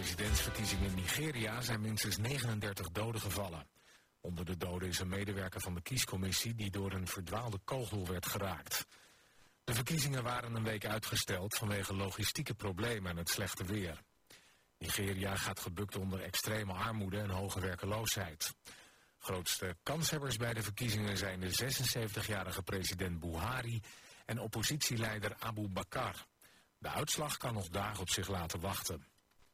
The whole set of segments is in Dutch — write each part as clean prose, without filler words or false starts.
presidentsverkiezingen in Nigeria zijn minstens 39 doden gevallen. Onder de doden is een medewerker van de kiescommissie die door een verdwaalde kogel werd geraakt. De verkiezingen waren een week uitgesteld vanwege logistieke problemen en het slechte weer. Nigeria gaat gebukt onder extreme armoede en hoge werkeloosheid. Grootste kanshebbers bij de verkiezingen zijn de 76-jarige president Buhari en oppositieleider Abu Bakar. De uitslag kan nog dagen op zich laten wachten.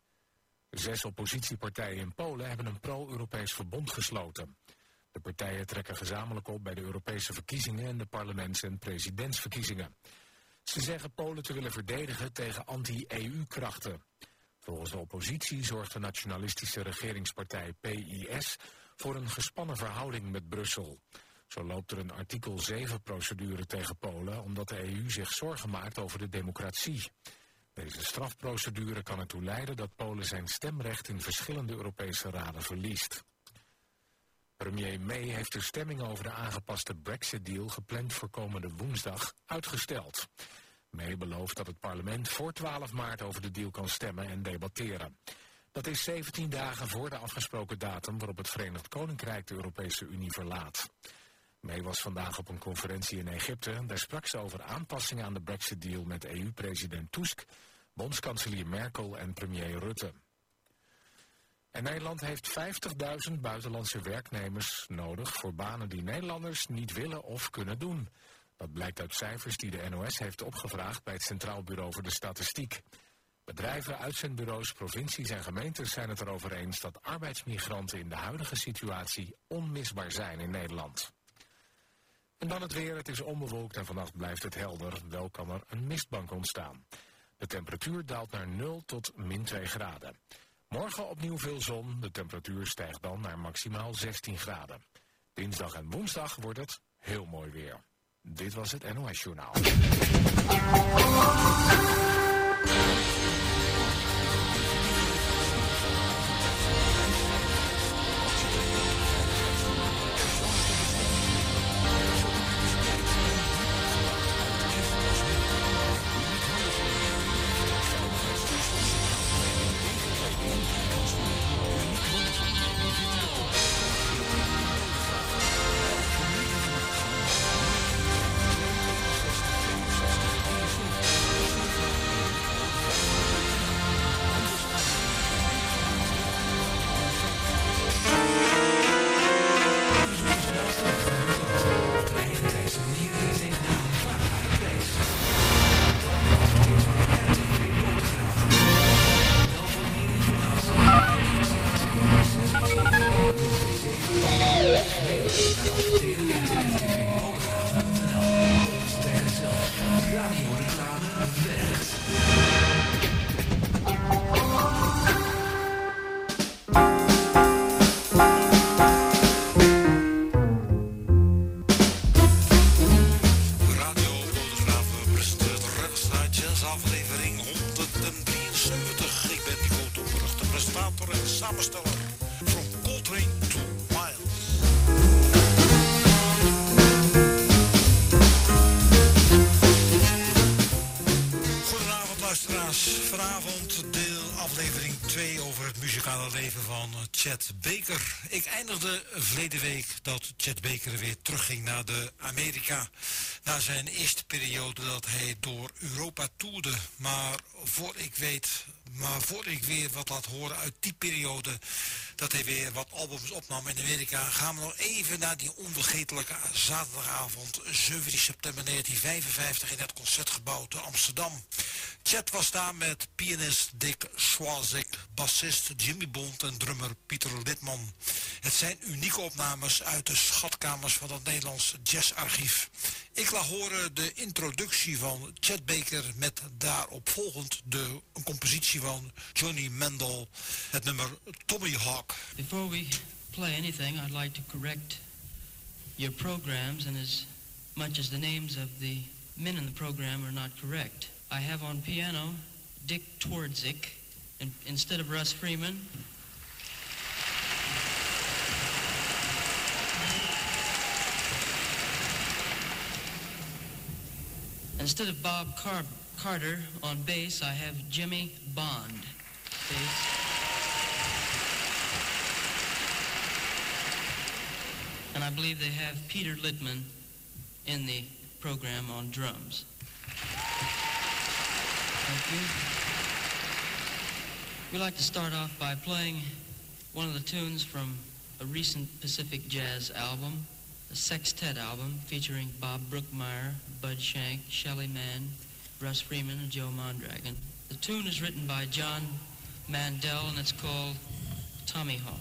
6 oppositiepartijen in Polen hebben een pro-Europees verbond gesloten. De partijen trekken gezamenlijk op bij de Europese verkiezingen en de parlements- en presidentsverkiezingen. Ze zeggen Polen te willen verdedigen tegen anti-EU-krachten. Volgens de oppositie zorgt de nationalistische regeringspartij PIS voor een gespannen verhouding met Brussel. Zo loopt er een artikel 7-procedure tegen Polen omdat de EU zich zorgen maakt over de democratie. Deze strafprocedure kan ertoe leiden dat Polen zijn stemrecht in verschillende Europese raden verliest. Premier May heeft de stemming over de aangepaste Brexit-deal gepland voor komende woensdag uitgesteld. May belooft dat het parlement voor 12 maart over de deal kan stemmen en debatteren. Dat is 17 dagen voor de afgesproken datum waarop het Verenigd Koninkrijk de Europese Unie verlaat. May was vandaag op een conferentie in Egypte. Daar sprak ze over aanpassingen aan de Brexit-deal met EU-president Tusk, bondskanselier Merkel en premier Rutte. En Nederland heeft 50.000 buitenlandse werknemers nodig voor banen die Nederlanders niet willen of kunnen doen. Dat blijkt uit cijfers die de NOS heeft opgevraagd bij het Centraal Bureau voor de Statistiek. Bedrijven, uitzendbureaus, provincies en gemeentes zijn het erover eens dat arbeidsmigranten in de huidige situatie onmisbaar zijn in Nederland. En dan het weer. Het is onbewolkt en vannacht blijft het helder. Wel kan er een mistbank ontstaan. De temperatuur daalt naar 0 tot min 2 graden. Morgen opnieuw veel zon. De temperatuur stijgt dan naar maximaal 16 graden. Dinsdag en woensdag wordt het heel mooi weer. Dit was het NOS Journaal. Chet Baker. Ik eindigde verleden week dat Chet Baker weer terugging naar de Amerika. Na zijn eerste periode dat hij door Europa toerde. Maar voor ik weer wat laat horen uit die periode dat hij weer wat albums opnam in Amerika, gaan we nog even naar die onvergetelijke zaterdagavond 17 september 1955 in het Concertgebouw te Amsterdam. Chet was daar met pianist Dick Schwazik, bassist Jimmy Bond en drummer Pieter Lidman. Het zijn unieke opnames uit de schatkamers van het Nederlands jazzarchief. Ik laat horen de introductie van Chet Baker met daaropvolgend een compositie van Johnny Mandel, het nummer Tommy Hawk. Before we play anything, I'd like to correct your programs, and as much as the names of the men in the program are not correct. I have on piano Dick Twardzik instead of Russ Freeman. Instead of Bob Carter on bass, I have Jimmy Bond. Bass. And I believe they have Peter Littman in the program on drums. Thank you. We'd like to start off by playing one of the tunes from a recent Pacific Jazz album, a sextet album featuring Bob Brookmeyer, Bud Shank, Shelley Mann, Russ Freeman, and Joe Mondragon. The tune is written by John Mandel, and it's called Tommy Hawk.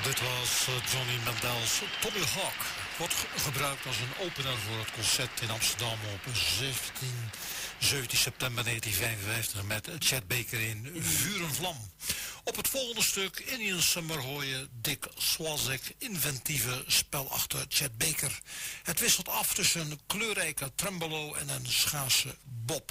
Dit was Johnny Mandel's Tommy Hawk. Wordt gebruikt als een opener voor het concert in Amsterdam op 17 september 1955 met Chet Baker in Vuur en Vlam. Op het volgende stuk, Indian Summer, hoor je Dick Swazek, inventieve spel achter Chet Baker. Het wisselt af tussen een kleurrijke tremolo en een schaarse bob.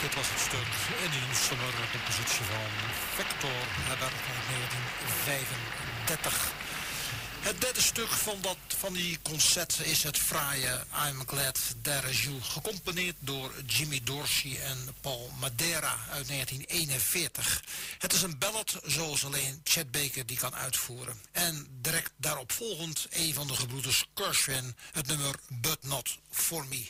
Dit was het stuk Indian Summer, een compositie van Victor Heber uit 1935. Het derde stuk van die concert is het fraaie I'm Glad There Is You, gecomponeerd door Jimmy Dorsey en Paul Madeira uit 1941. Het is een ballad zoals alleen Chet Baker die kan uitvoeren. En direct daarop volgend een van de gebroeders Gershwin, het nummer But Not For Me.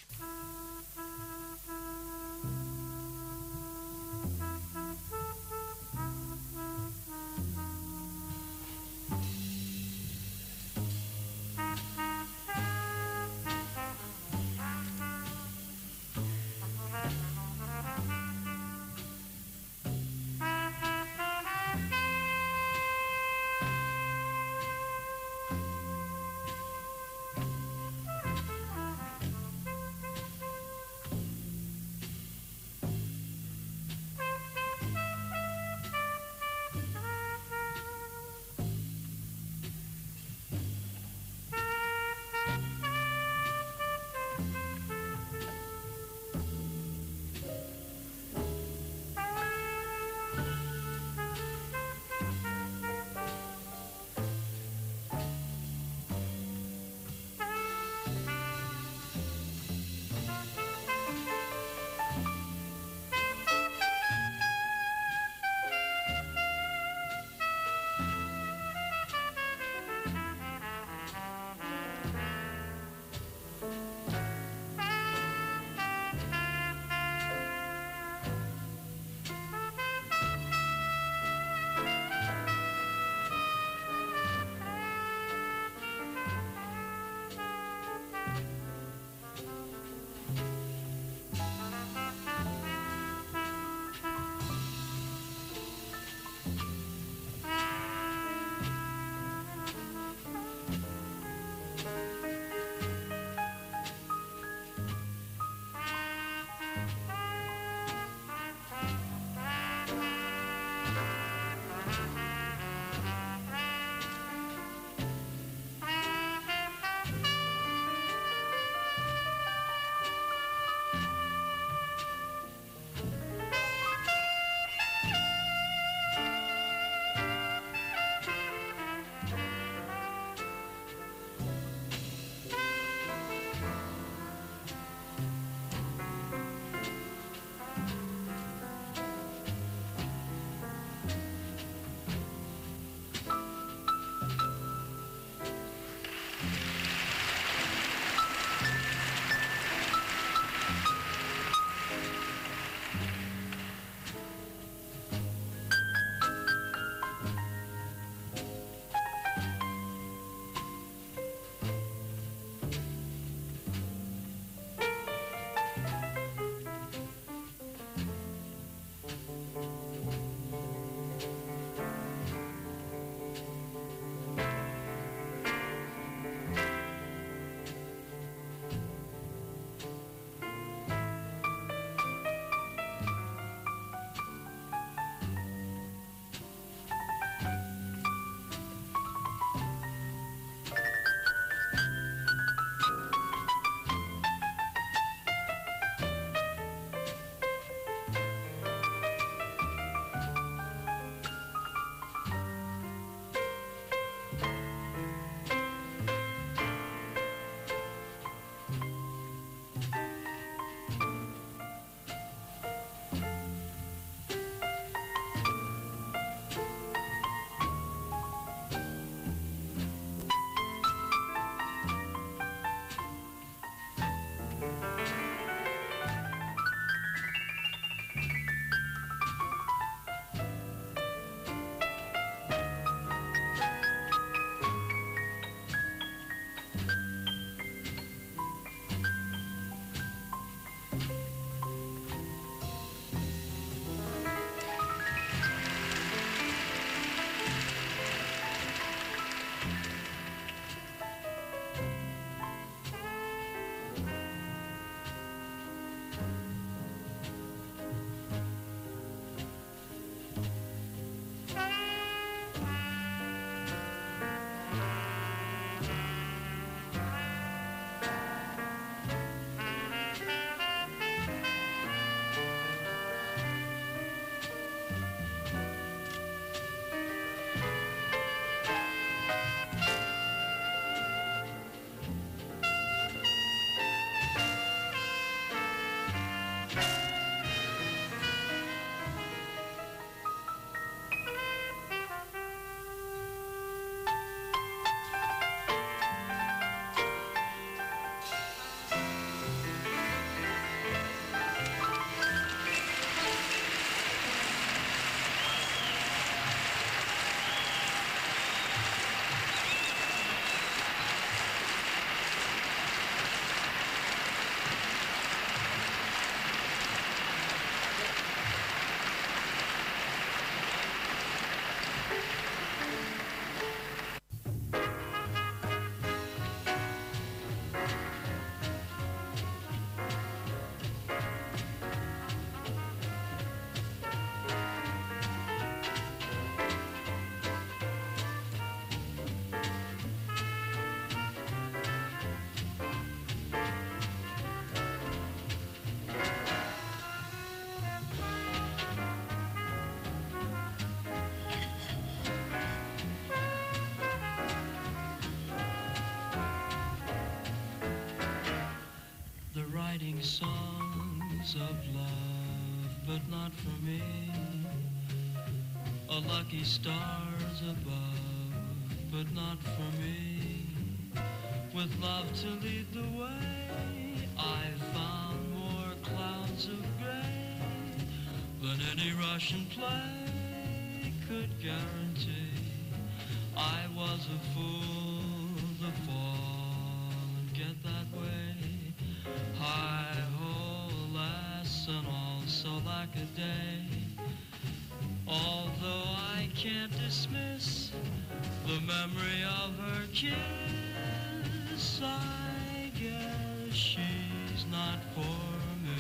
of love, but not for me. A lucky stars above, but not for me. With love to lead the way, I found more clouds of gray than any Russian play could guarantee. I was a fool to fall and get that way. Hi-ho, alas, and also lack a day. Although I can't dismiss the memory of her kiss, I guess she's not for me.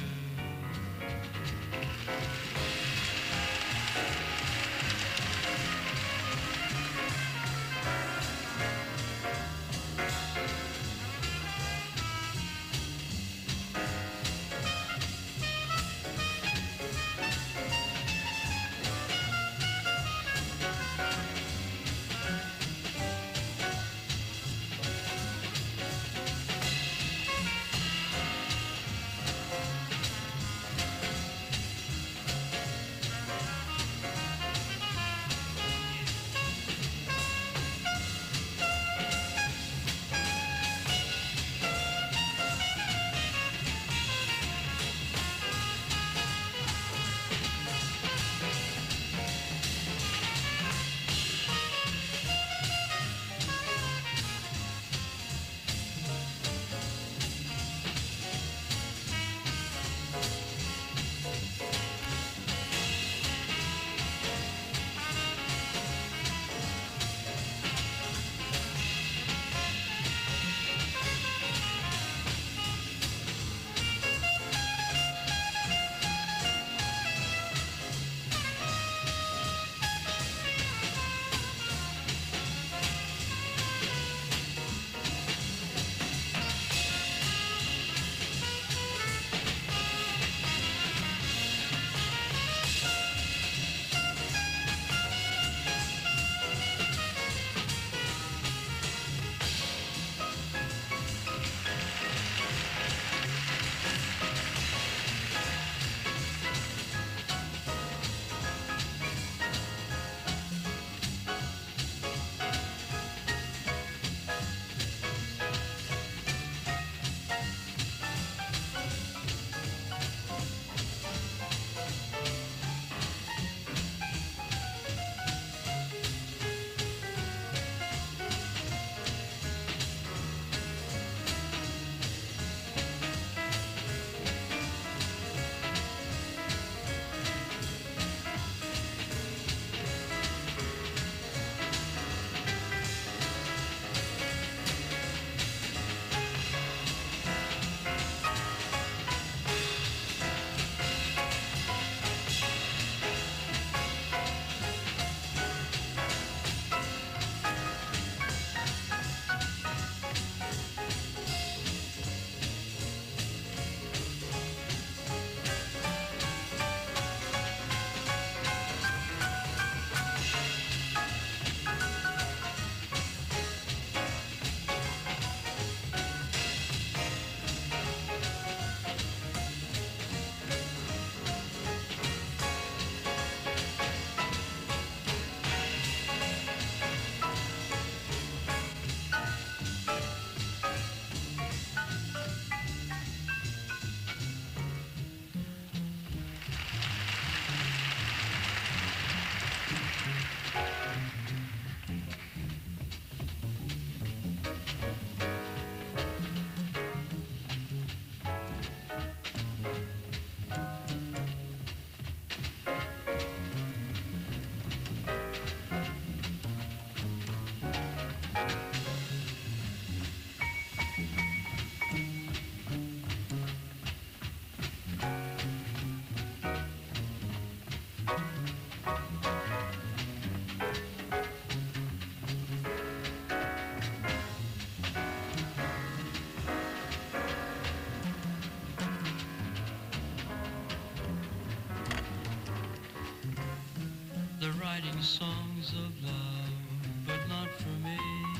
writing songs of love, but not for me.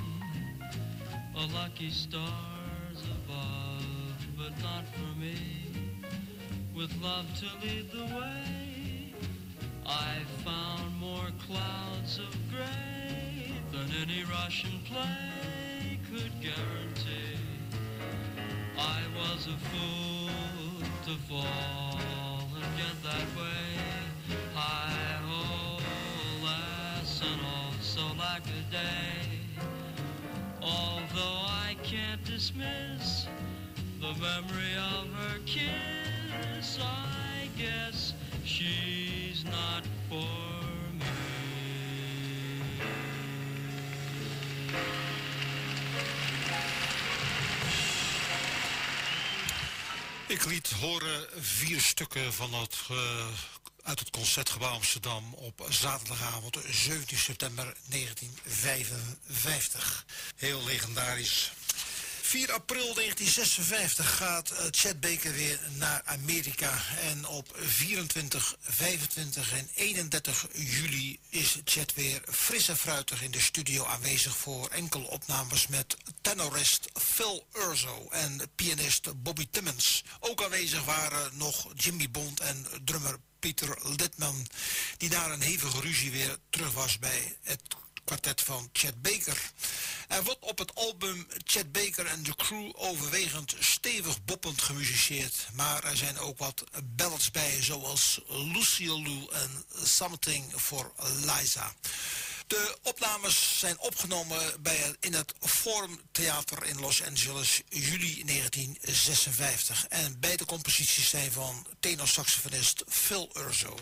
A lucky stars above, but not for me. with love to lead the way. I found more clouds of gray than any Russian play could guarantee. I was a fool to fall and get that way. Hi-ho, lass, and also like a day. Although I can't dismiss the memory of her kiss, I guess she's not for me. Ik liet horen 4 stukken van uit het Concertgebouw Amsterdam op zaterdagavond 17 september 1955. Heel legendarisch. 4 april 1956 gaat Chet Baker weer naar Amerika. En op 24, 25 en 31 juli is Chet weer fris en fruitig in de studio aanwezig voor enkele opnames met tenorist Phil Urso en pianist Bobby Timmons. Ook aanwezig waren nog Jimmy Bond en drummer Peter Littman, die na een hevige ruzie weer terug was bij het kwartet van Chet Baker. Er wordt op het album Chet Baker and the Crew overwegend stevig boppend gemusiceerd, maar er zijn ook wat ballads bij, zoals Lucille Lou en Something for Liza. De opnames zijn opgenomen in het Forum Theater in Los Angeles, juli 1956. En beide composities zijn van tenorsaxofonist Phil Urso.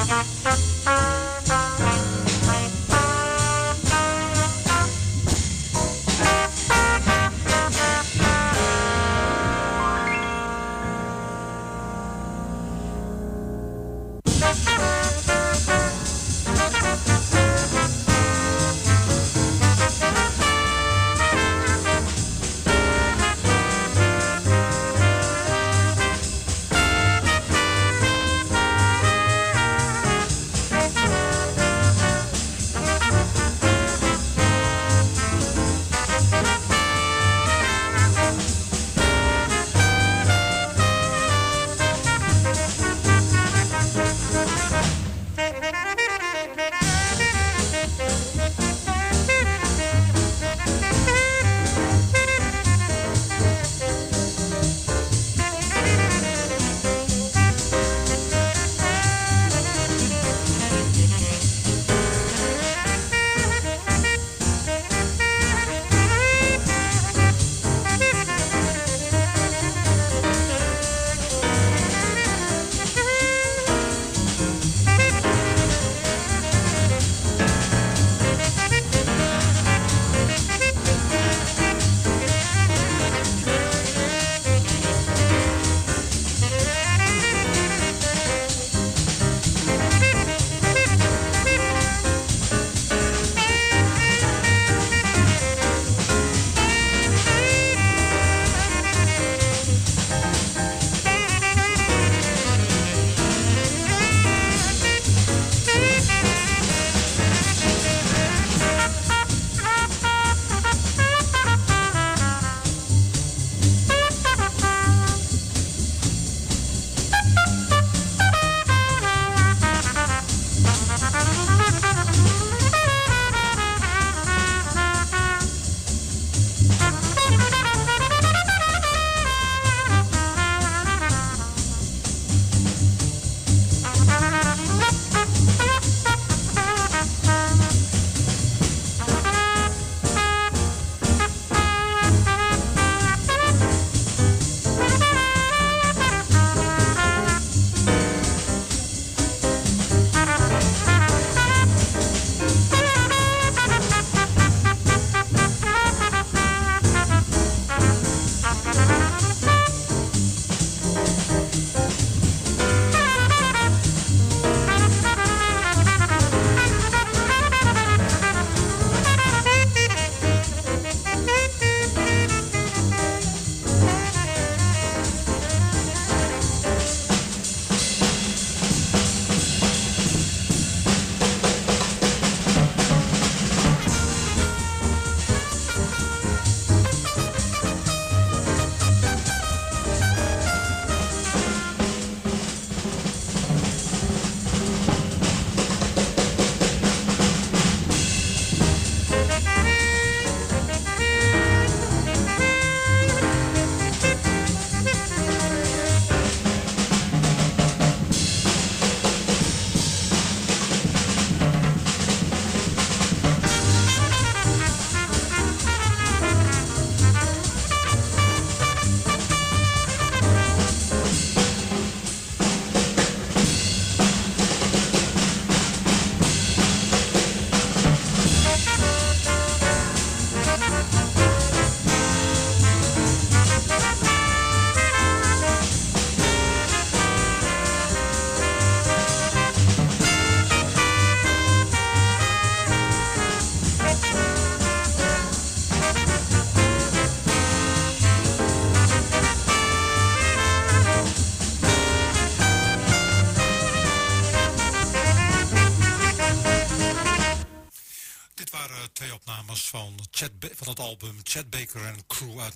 van het album Chet Baker and Crew uit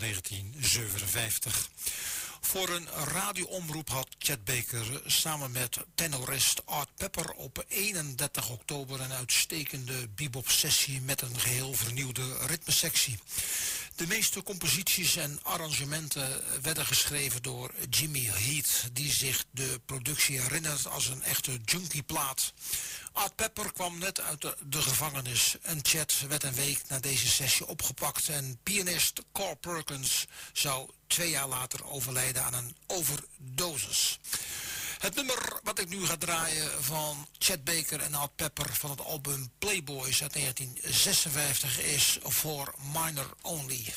1957. Voor een radioomroep had Chet Baker samen met tenorist Art Pepper op 31 oktober een uitstekende bebop-sessie met een geheel vernieuwde ritmesectie. De meeste composities en arrangementen werden geschreven door Jimmy Heath, die zich de productie herinnert als een echte junkieplaat. Art Pepper kwam net uit de gevangenis en Chet werd een week na deze sessie opgepakt en pianist Carl Perkins zou 2 jaar later overlijden aan een overdosis. Het nummer wat ik nu ga draaien van Chet Baker en Art Pepper van het album Playboys uit 1956 is For Minor Only.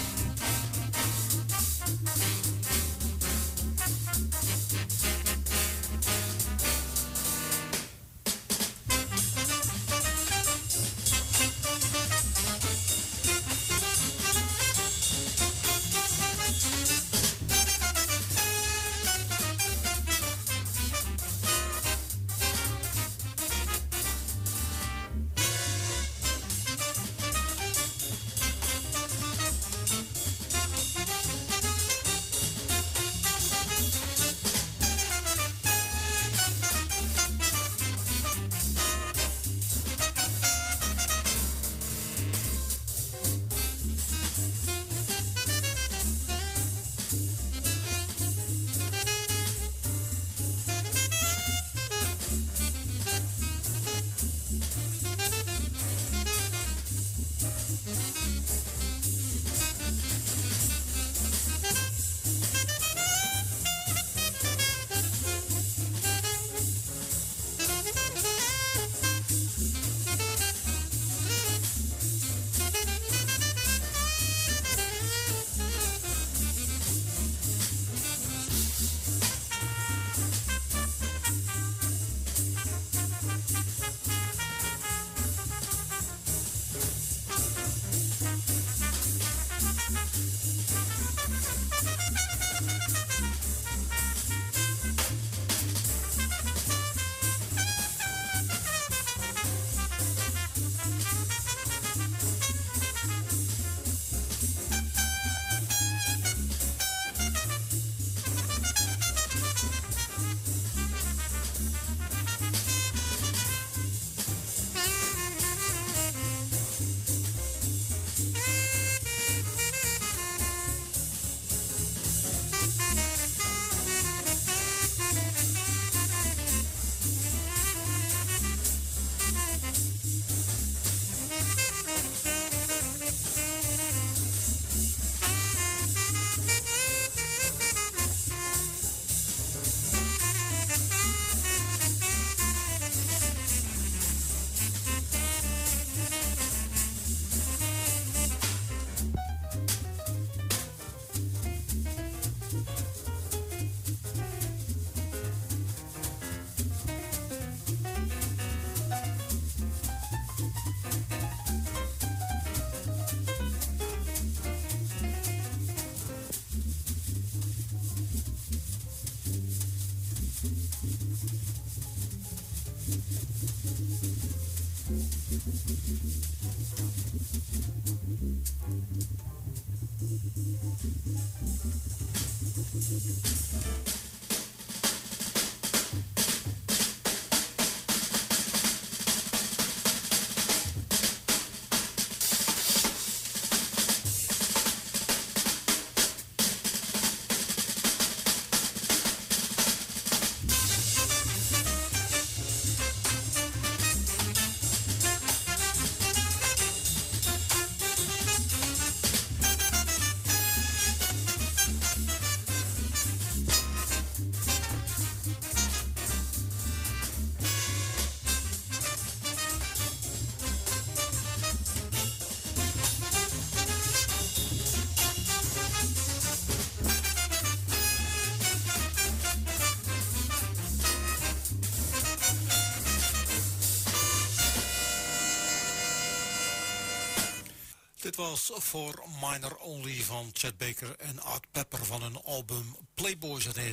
Dit was For Minor Only van Chet Baker en Art Pepper van hun album Playboys uit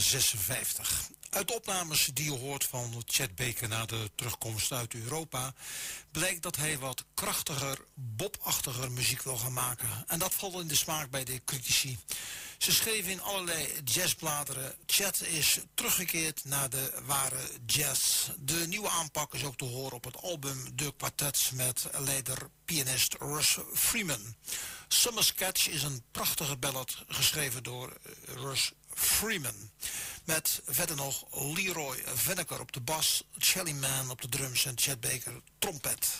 1956. Uit de opnames die je hoort van Chet Baker na de terugkomst uit Europa blijkt dat hij wat krachtiger, bopachtiger muziek wil gaan maken. En dat valt in de smaak bij de critici. Ze schreven in allerlei jazzbladeren: Chet is teruggekeerd naar de ware jazz. De nieuwe aanpak is ook te horen op het album De Quartets met leider pianist Russ Freeman. Summer Sketch is een prachtige ballad geschreven door Russ Freeman. Met verder nog Leroy Venneker op de bas, Shelly Man op de drums en Chet Baker trompet.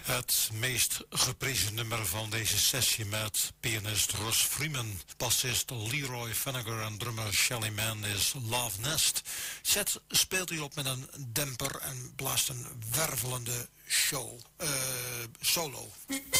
Het meest geprezen nummer van deze sessie met pianist Russ Freeman, bassist Leroy Fennegar en drummer Shelly Manne is Love Nest. Chet speelt hij op met een demper en blaast een wervelende solo.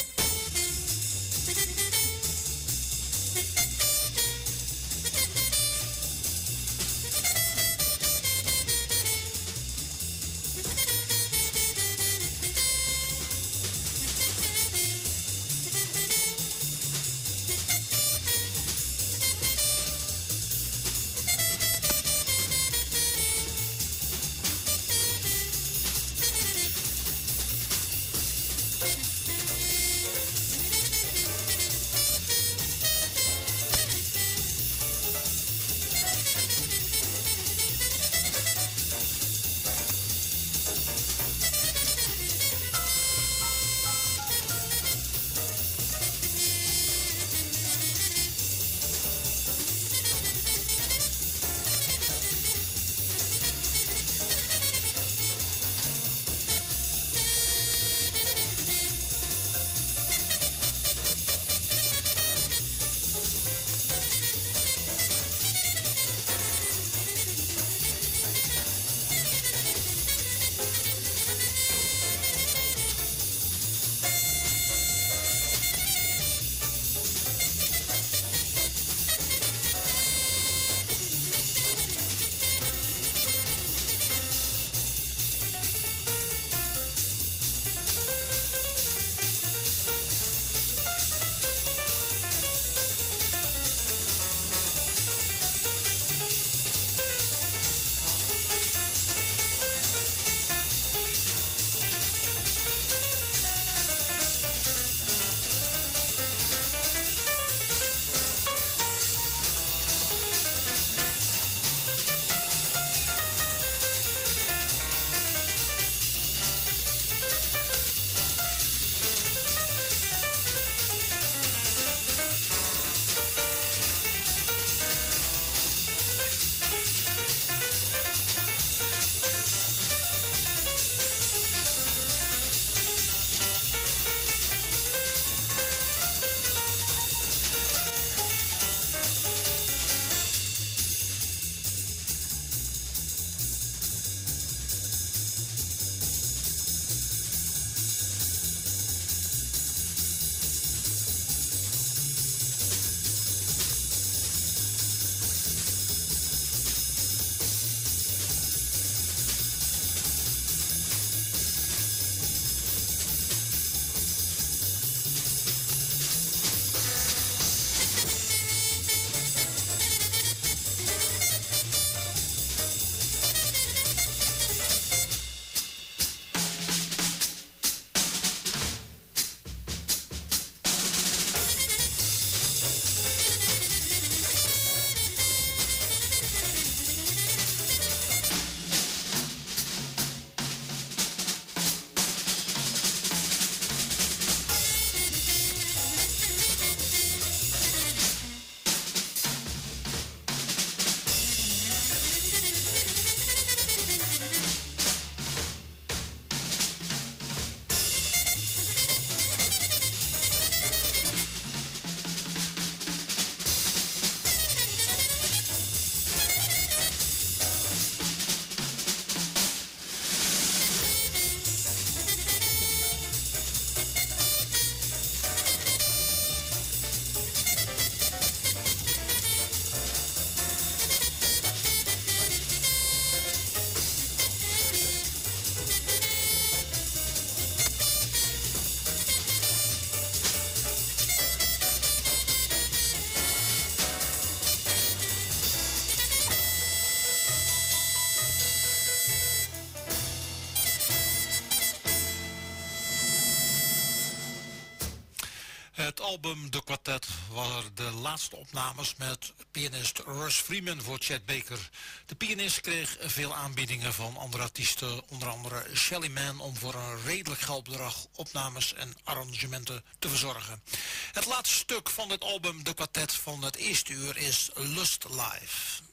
Het album The Quartet waren de laatste opnames met pianist Russ Freeman voor Chet Baker. De pianist kreeg veel aanbiedingen van andere artiesten, onder andere Shelly Manne, om voor een redelijk geldbedrag opnames en arrangementen te verzorgen. Het laatste stuk van dit album The Quartet van het eerste uur is Lust Live.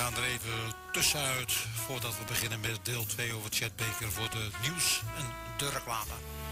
gaan er even tussenuit voordat we beginnen met deel 2 over Chet Baker voor de nieuws en de reclame.